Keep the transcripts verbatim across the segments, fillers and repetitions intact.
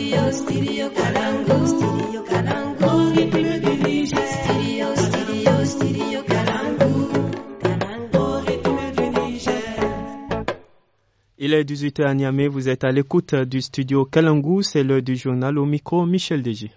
Studio, studio Kalangu, studio Kalangu, rythme du Niger. Studio, studio, studio Kalangu, Kalangu, rythme du Niger. Il est dix-huit heures à Niamey, vous êtes à l'écoute du studio Kalangu, c'est l'heure du journal au micro Michel Deji.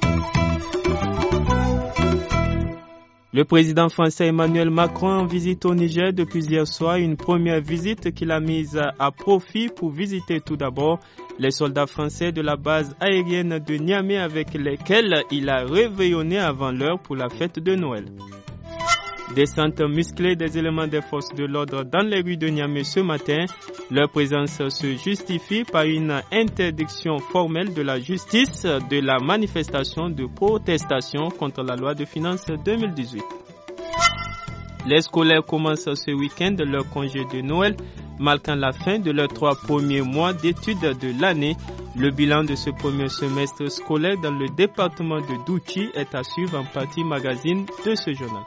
Le président français Emmanuel Macron en visite au Niger depuis hier soir, une première visite qu'il a mise à profit pour visiter tout d'abord les soldats français de la base aérienne de Niamey avec lesquels il a réveillonné avant l'heure pour la fête de Noël. Descente musclée des éléments des forces de l'ordre dans les rues de Niamey ce matin, leur présence se justifie par une interdiction formelle de la justice de la manifestation de protestation contre la loi de finances deux mille dix-huit. Les scolaires commencent ce week-end leur congé de Noël, marquant la fin de leurs trois premiers mois d'études de l'année. Le bilan de ce premier semestre scolaire dans le département de Douchi est à suivre en partie magazine de ce journal.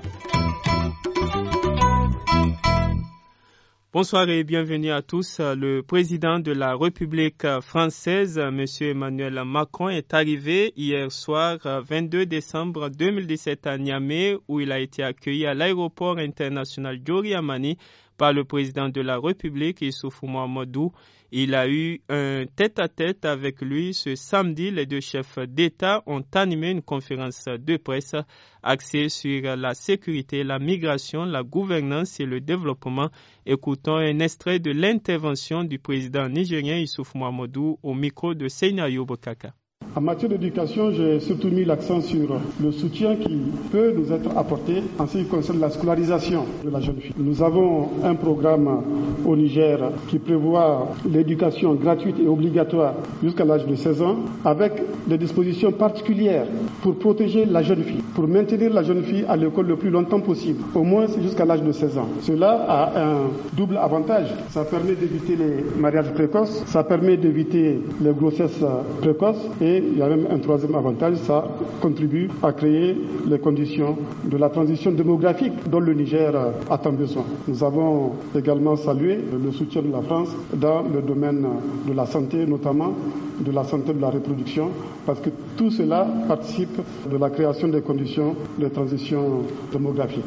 Bonsoir et bienvenue à tous. Le président de la République française, M. Emmanuel Macron, est arrivé hier soir, vingt-deux décembre deux mille dix-sept à Niamey, où il a été accueilli à l'aéroport international Diori Hamani par le président de la République, Issoufou Mahamadou. Il a eu un tête-à-tête avec lui ce samedi. Les deux chefs d'État ont animé une conférence de presse axée sur la sécurité, la migration, la gouvernance et le développement. Écoutons un extrait de l'intervention du président nigérien Issoufou Mahamadou au micro de Seinayo Bokaka. En matière d'éducation, j'ai surtout mis l'accent sur le soutien qui peut nous être apporté en ce qui concerne la scolarisation de la jeune fille. Nous avons un programme au Niger qui prévoit l'éducation gratuite et obligatoire jusqu'à l'âge de seize ans, avec des dispositions particulières pour protéger la jeune fille, pour maintenir la jeune fille à l'école le plus longtemps possible, au moins jusqu'à l'âge de seize ans. Cela a un double avantage. Ça permet d'éviter les mariages précoces, ça permet d'éviter les grossesses précoces et il y a même un troisième avantage, ça contribue à créer les conditions de la transition démographique dont le Niger a tant besoin. Nous avons également salué le soutien de la France dans le domaine de la santé, notamment de la santé de la reproduction, parce que tout cela participe de la création des conditions de transition démographique.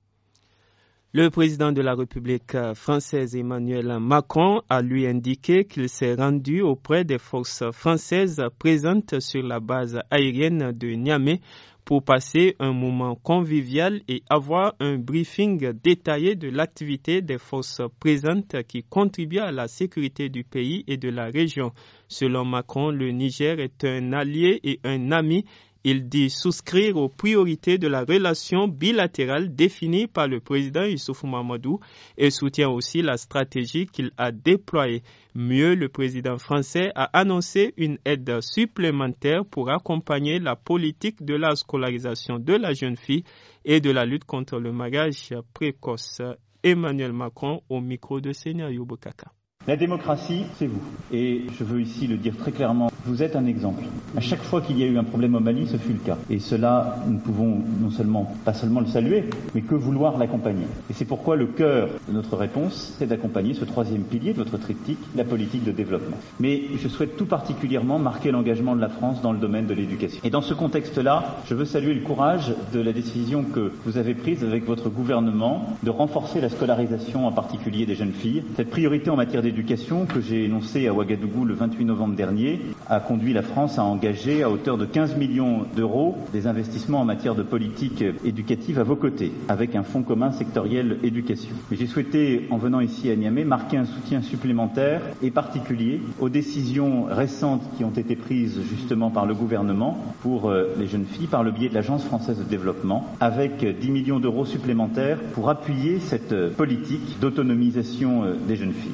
Le président de la République française Emmanuel Macron a lui indiqué qu'il s'est rendu auprès des forces françaises présentes sur la base aérienne de Niamey pour passer un moment convivial et avoir un briefing détaillé de l'activité des forces présentes qui contribuent à la sécurité du pays et de la région. Selon Macron, le Niger est un allié et un ami. Il dit souscrire aux priorités de la relation bilatérale définie par le président Issoufou Mahamadou et soutient aussi la stratégie qu'il a déployée. Mieux, le président français a annoncé une aide supplémentaire pour accompagner la politique de la scolarisation de la jeune fille et de la lutte contre le mariage précoce. Emmanuel Macron au micro de Seinayo Bokaka. La démocratie, c'est vous. Et je veux ici le dire très clairement, vous êtes un exemple. À chaque fois qu'il y a eu un problème au Mali, ce fut le cas. Et cela, nous pouvons non seulement, pas seulement le saluer, mais que vouloir l'accompagner. Et c'est pourquoi le cœur de notre réponse, c'est d'accompagner ce troisième pilier de votre triptyque, la politique de développement. Mais je souhaite tout particulièrement marquer l'engagement de la France dans le domaine de l'éducation. Et dans ce contexte-là, je veux saluer le courage de la décision que vous avez prise avec votre gouvernement de renforcer la scolarisation, en particulier des jeunes filles. Cette priorité en matière d'éducation L'éducation que j'ai énoncée à Ouagadougou le vingt-huit novembre dernier a conduit la France à engager à hauteur de quinze millions d'euros des investissements en matière de politique éducative à vos côtés, avec un fonds commun sectoriel éducation. Mais j'ai souhaité, en venant ici à Niamey, marquer un soutien supplémentaire et particulier aux décisions récentes qui ont été prises justement par le gouvernement pour les jeunes filles par le biais de l'Agence française de développement, avec dix millions d'euros supplémentaires pour appuyer cette politique d'autonomisation des jeunes filles.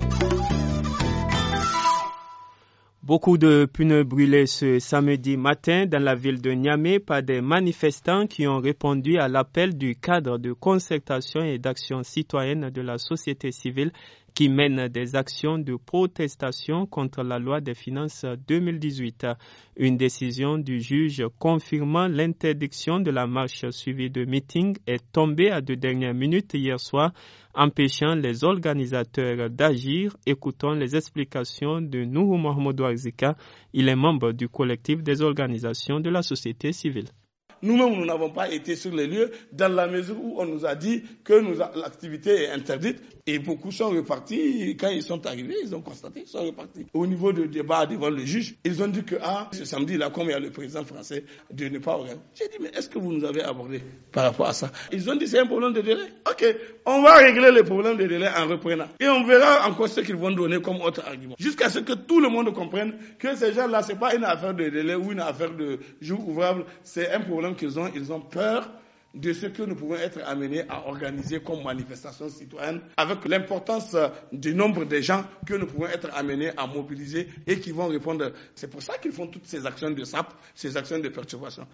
Beaucoup de pneus brûlés ce samedi matin dans la ville de Niamey par des manifestants qui ont répondu à l'appel du cadre de concertation et d'action citoyenne de la société civile qui mènent des actions de protestation contre la loi des finances deux mille dix-huit. Une décision du juge confirmant l'interdiction de la marche suivie de meetings est tombée à deux dernières minutes hier soir, empêchant les organisateurs d'agir. Écoutons les explications de Nourou Mohamedou Arzika. Il est membre du collectif des organisations de la société civile. Nous-mêmes, nous n'avons pas été sur les lieux dans la mesure où on nous a dit que nous a, l'activité est interdite et beaucoup sont repartis. Quand ils sont arrivés, ils ont constaté qu'ils sont repartis. Au niveau du débat devant le juge, ils ont dit que ah, ce samedi-là, comme il y a le président français, de ne pas organiser. J'ai dit, mais est-ce que vous nous avez abordé par rapport à ça? Ils ont dit, c'est un problème de délai. Ok, on va régler les problèmes de délai en reprenant. Et on verra encore ce qu'ils vont donner comme autre argument. Jusqu'à ce que tout le monde comprenne que ces gens-là, c'est pas une affaire de délai ou une affaire de jour ouvrable, c'est un problème qu'ils ont, ils ont peur de ce que nous pouvons être amenés à organiser comme manifestation citoyenne, avec l'importance du nombre de gens que nous pouvons être amenés à mobiliser et qui vont répondre. C'est pour ça qu'ils font toutes ces actions de S A P, ces actions de perturbation.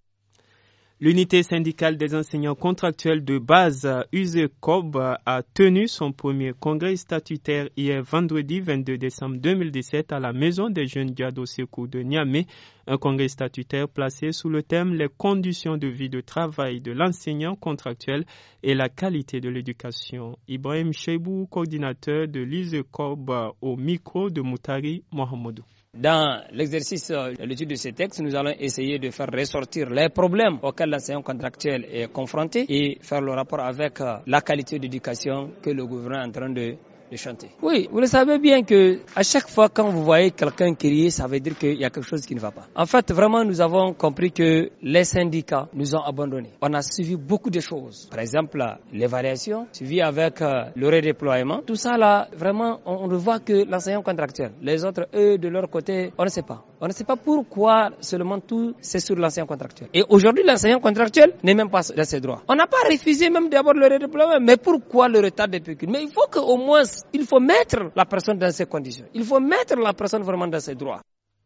L'unité syndicale des enseignants contractuels de base U S E C O B a tenu son premier congrès statutaire hier vendredi vingt-deux décembre deux mille dix-sept à la Maison des Jeunes Diado Sékou de Niamey. Un congrès statutaire placé sous le thème « Les conditions de vie de travail de l'enseignant contractuel et la qualité de l'éducation ». Ibrahim Cheibou, coordinateur de l'U S E C O B au micro de Moutari Mohamedou. Dans l'exercice de l'étude de ces textes, nous allons essayer de faire ressortir les problèmes auxquels l'enseignant contractuel est confronté et faire le rapport avec la qualité d'éducation que le gouvernement est en train de de chanter. Oui, vous le savez bien que à chaque fois quand vous voyez quelqu'un crier, ça veut dire qu'il y a quelque chose qui ne va pas. En fait, vraiment, nous avons compris que les syndicats nous ont abandonnés. On a suivi beaucoup de choses. Par exemple, l'évaluation, suivi avec euh, le redéploiement. Tout ça là, vraiment, on, on ne voit que l'enseignant contractuel. Les autres, eux, de leur côté, on ne sait pas. On ne sait pas pourquoi seulement tout, c'est sur l'enseignant contractuel. Et aujourd'hui, l'enseignant contractuel n'est même pas dans ses droits. On n'a pas refusé même d'abord le redéploiement. Mais pourquoi le retard des pécules? Mais il faut qu'au moins il faut mettre la personne dans ces conditions. Il faut mettre la personne vraiment dans ses droits.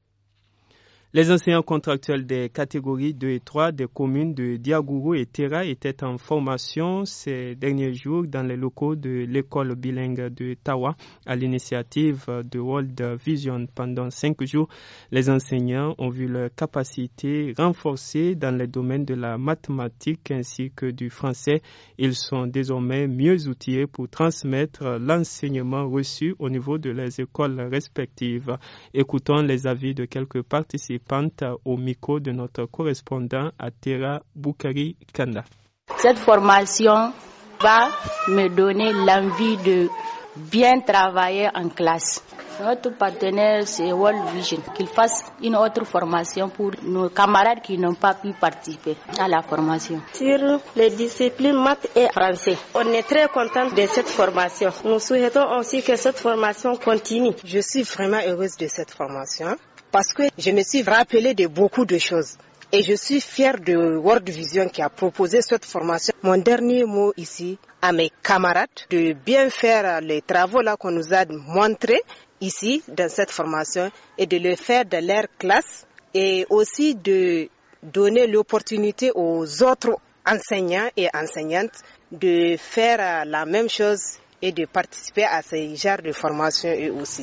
Les enseignants contractuels des catégories deux et trois des communes de Diagourou et Terra étaient en formation ces derniers jours dans les locaux de l'école bilingue de Tawa à l'initiative de World Vision. Pendant cinq jours, les enseignants ont vu leurs capacités renforcées dans les domaines de la mathématique ainsi que du français. Ils sont désormais mieux outillés pour transmettre l'enseignement reçu au niveau de leurs écoles respectives. Écoutons les avis de quelques participants au micro de notre correspondant à Terra, Boukari Kanda. Cette formation va me donner l'envie de bien travailler en classe. Notre partenaire, c'est World Vision, qu'il fasse une autre formation pour nos camarades qui n'ont pas pu participer à la formation. Sur les disciplines maths et français, on est très content de cette formation. Nous souhaitons aussi que cette formation continue. Je suis vraiment heureuse de cette formation parce que je me suis rappelé de beaucoup de choses. Et je suis fière de World Vision qui a proposé cette formation. Mon dernier mot ici à mes camarades, de bien faire les travaux là qu'on nous a montrés ici dans cette formation et de le faire dans leur classe et aussi de donner l'opportunité aux autres enseignants et enseignantes de faire la même chose et de participer à ces genres de formation eux aussi.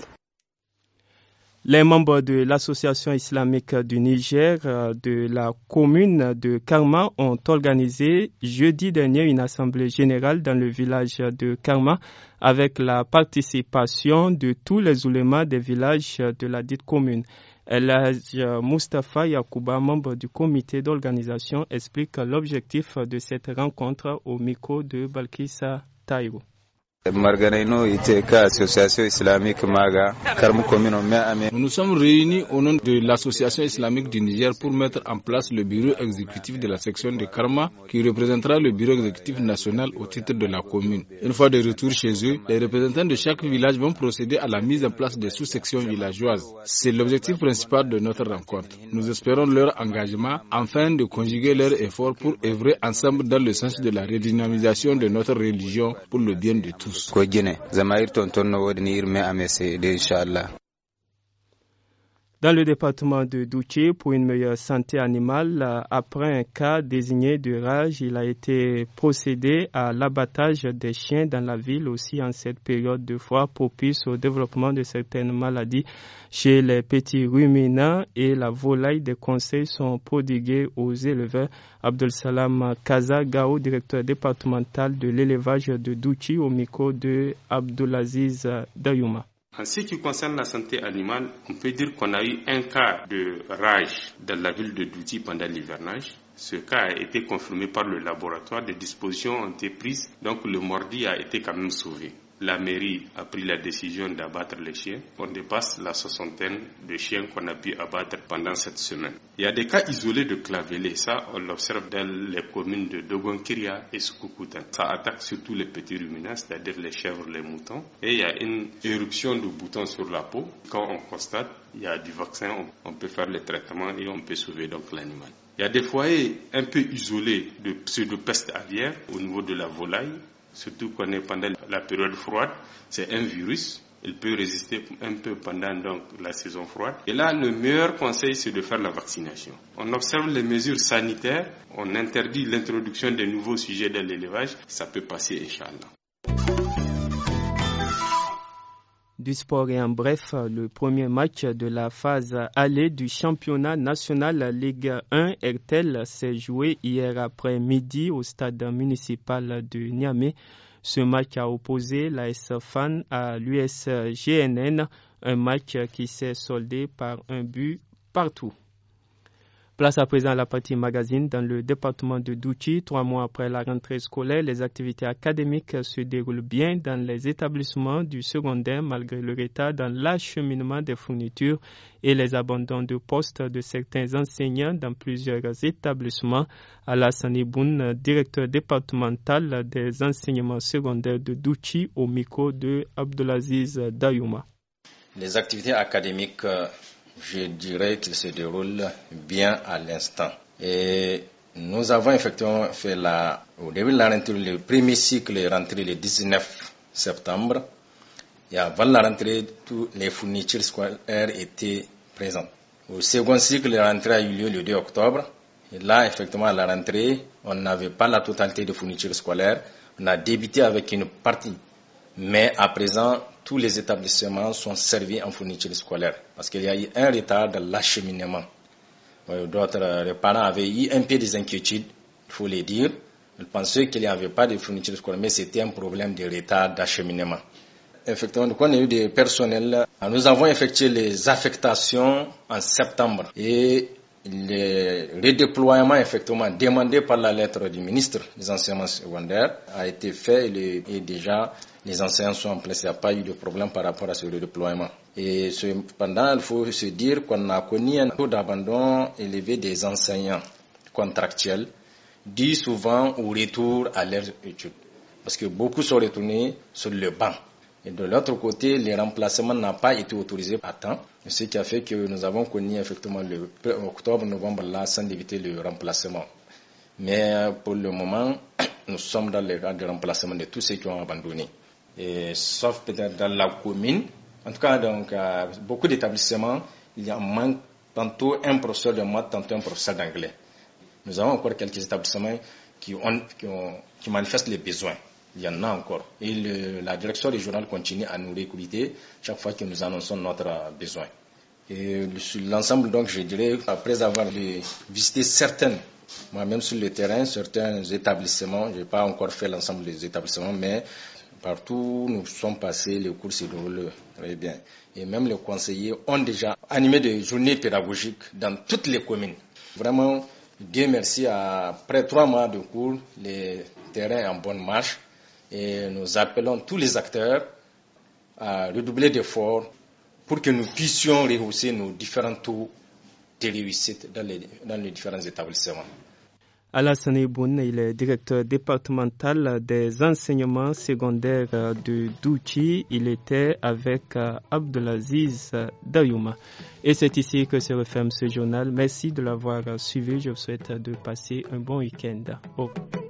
Les membres de l'Association islamique du Niger de la commune de Karma ont organisé jeudi dernier une assemblée générale dans le village de Karma avec la participation de tous les oulémas des villages de la dite commune. El Hadj Mustafa Yakouba, membre du comité d'organisation, explique l'objectif de cette rencontre au micro de Balkissa Taïro. Marganaino Iteka, Association islamique Maga, Karma commune. Nous nous sommes réunis au nom de l'Association islamique du Niger pour mettre en place le bureau exécutif de la section de Karma qui représentera le bureau exécutif national au titre de la commune. Une fois de retour chez eux, les représentants de chaque village vont procéder à la mise en place des sous-sections villageoises. C'est l'objectif principal de notre rencontre. Nous espérons leur engagement afin de conjuguer leurs efforts pour œuvrer ensemble dans le sens de la redynamisation de notre religion pour le bien de tous. Dans le département de Douché, pour une meilleure santé animale, après un cas désigné de rage, il a été procédé à l'abattage des chiens dans la ville aussi en cette période de froid propice au développement de certaines maladies chez les petits ruminants et la volaille. Des conseils sont prodigués aux éleveurs. Abdel Salam Kaza Gao, directeur départemental de l'élevage de Douché, au micro de Abdulaziz Dayouma. En ce qui concerne la santé animale, on peut dire qu'on a eu un cas de rage dans la ville de Douché pendant l'hivernage. Ce cas a été confirmé par le laboratoire, des dispositions ont été prises, donc le mordi a été quand même sauvé. La mairie a pris la décision d'abattre les chiens. On dépasse la soixantaine de chiens qu'on a pu abattre pendant cette semaine. Il y a des cas isolés de clavellés. Ça, on l'observe dans les communes de Dogonkiria et Soukoukoutane. Ça attaque surtout les petits ruminants, c'est-à-dire les chèvres, les moutons. Et il y a une éruption de boutons sur la peau. Quand on constate, il y a du vaccin, on peut faire le traitement et on peut sauver donc l'animal. Il y a des foyers un peu isolés de pseudo-peste aviaire au niveau de la volaille. Surtout qu'on est pendant la période froide, c'est un virus, il peut résister un peu pendant donc la saison froide. Et là, le meilleur conseil, c'est de faire la vaccination. On observe les mesures sanitaires, on interdit l'introduction de nouveaux sujets dans l'élevage, ça peut passer, Inch'Allah. Du sport et en bref, le premier match de la phase aller du championnat national Ligue un R T L s'est joué hier après-midi au stade municipal de Niamey. Ce match a opposé l'A S Fan à l'U S G N N, un match qui s'est soldé par un but partout. Place à présent à la partie magazine. Dans le département de Douché, trois mois après la rentrée scolaire, les activités académiques se déroulent bien dans les établissements du secondaire malgré le retard dans l'acheminement des fournitures et les abandons de postes de certains enseignants dans plusieurs établissements. Alassane Iboun, directeur départemental des enseignements secondaires de Douché, au micro de Abdulaziz Dayouma. Les activités académiques, je dirais qu'il se déroule bien à l'instant. Et nous avons effectivement fait la, au début de la rentrée, le premier cycle est rentré le dix-neuf septembre. Et avant la rentrée, toutes les fournitures scolaires étaient présentes. Au second cycle, la rentrée a eu lieu le deux octobre. Et là, effectivement, à la rentrée, on n'avait pas la totalité de fournitures scolaires. On a débuté avec une partie. Mais à présent, tous les établissements sont servis en fournitures scolaires parce qu'il y a eu un retard dans l'acheminement. D'autres les parents avaient eu un peu des inquiétudes, il faut le dire. Ils pensaient qu'il n'y avait pas de fournitures scolaires, mais c'était un problème de retard d'acheminement. Effectivement, on a eu des personnels. Nous avons effectué les affectations en septembre et le redéploiement effectivement demandé par la lettre du ministre des enseignements secondaires a été fait et déjà les enseignants sont en place. Il n'y a pas eu de problème par rapport à ce redéploiement. Et cependant, il faut se dire qu'on a connu un taux d'abandon élevé des enseignants contractuels dû souvent au retour à leurs études. Parce que beaucoup sont retournés sur le banc. Et de l'autre côté, les remplacements n'ont pas été autorisés à temps. Ce qui a fait que nous avons connu effectivement le octobre, novembre là, sans éviter le remplacement. Mais pour le moment, nous sommes dans le cadre de remplacement de tous ceux qui ont abandonné. Et sauf peut-être dans la commune. En tout cas, donc, euh, beaucoup d'établissements, il y a un manque, tantôt un professeur de maths, tantôt un professeur d'anglais. Nous avons encore quelques établissements qui, ont, qui, ont, qui manifestent les besoins. Il y en a encore. Et le, la direction régionale continue à nous recruter chaque fois que nous annonçons notre besoin. Et sur l'ensemble, donc, je dirais, après avoir visité certaines, moi-même sur le terrain, certains établissements, je n'ai pas encore fait l'ensemble des établissements, mais partout où nous sommes passés, les cours se déroulent très bien. Et même les conseillers ont déjà animé des journées pédagogiques dans toutes les communes. Vraiment, Dieu merci, après trois mois de cours, les terrains en bonne marche. Et nous appelons tous les acteurs à redoubler d'efforts pour que nous puissions rehausser nos différents taux de réussite dans les, dans les différents établissements. Alassane Iboun, il est directeur départemental des enseignements secondaires de Douché. Il était avec Abdulaziz Dayouma. Et c'est ici que se referme ce journal. Merci de l'avoir suivi. Je vous souhaite de passer un bon week-end. Au revoir.